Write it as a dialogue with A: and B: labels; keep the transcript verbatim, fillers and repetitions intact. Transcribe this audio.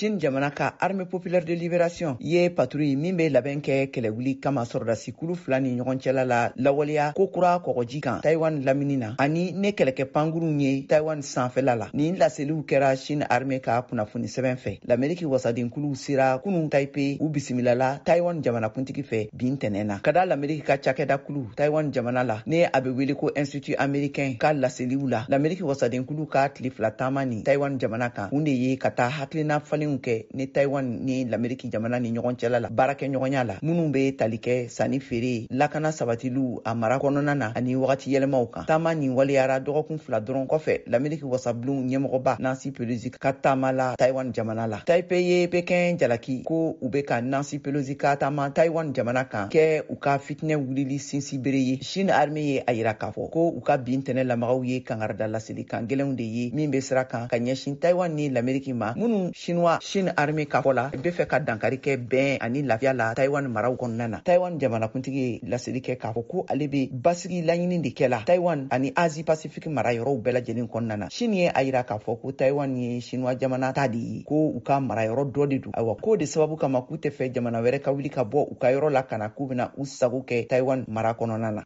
A: Chine jamana ka Armée populaire de libération ye patrouille min be labɛn kɛ kɛlɛwuli kama sɔrɔdasi kulu fila ni ɲɔgɔn cɛla la lawaleya ko kura kɔgɔji kan Taiwan lamini na ani ne kɛlɛkɛ pankurun ye Taiwan sanfɛla la. Nin laseliw kɛra Chine Armée ka kunnafoni sɛbɛn fɛ. L'Amérique wasadenkulu sera kunun Taipei u bisimilala Taiwan jamanakuntigi fɛ bin tɛnɛnna. Ka da l'Amérique ka cakɛda kulu Taiwan jamana la ne a be wele ko Institut américain ka laseliw la. L'Amérique wasadenkulu ka tile fila taama ni Taiwan jamana kan kun de ye ka taa hakilina falenw kɛ ni Taiwan ni l'Amérique jamana ni ɲɔgɔn cɛla la baarakɛ ɲɔgɔnya la minnu be tali kɛ sanni feere lakana sabatiliw a mara kɔnɔna na ani wagati yɛlɛmaw kan. Taama nin waleyara dɔgɔkun fila dɔrɔn kɔfɛ l'Amérique wasabulon ɲɛmɔgɔba Nancy Pelosi ka taama la Taiwan jamana la. Taipei ye Pekin jalaki ko u be ka Nancy Pelosi ka taama Taiwan jamana kan kɛ u ka fitinɛ wulili sinsi bere ye. Chine Armée ye a yira k'a fɔ ko u ka bin tɛnɛ lamagaw ye kangarida laseli kan gɛlɛnw de ye min be sira kan ka ɲɛsin Taiwan ni l'Amérique ma minnu Chinois Chine Armée ka fɔ la be fɛ ka dankari kɛ bɛn ani lafiya la Taiwan maraw kɔnɔna na. Taiwan jamanakuntigi ye laseli kɛ k'a fɔ ko ale be basigi laɲini de kɛla Taiwan ani Asie Pacifique mara yɔrɔw bɛɛ lajɛlen kɔnɔna na. Chine ye a yira k'a fɔ ko Taiwan ye Chinois jamana ta de ye ko u ka mara yɔrɔ dɔ de don. Ayiwa ko de sababu kama k'u tɛ fɛ jamana wɛrɛ ka wuli ka bɔ u ka yɔrɔ la kana k'u bena u sago kɛ Taiwan mara kɔnɔna na.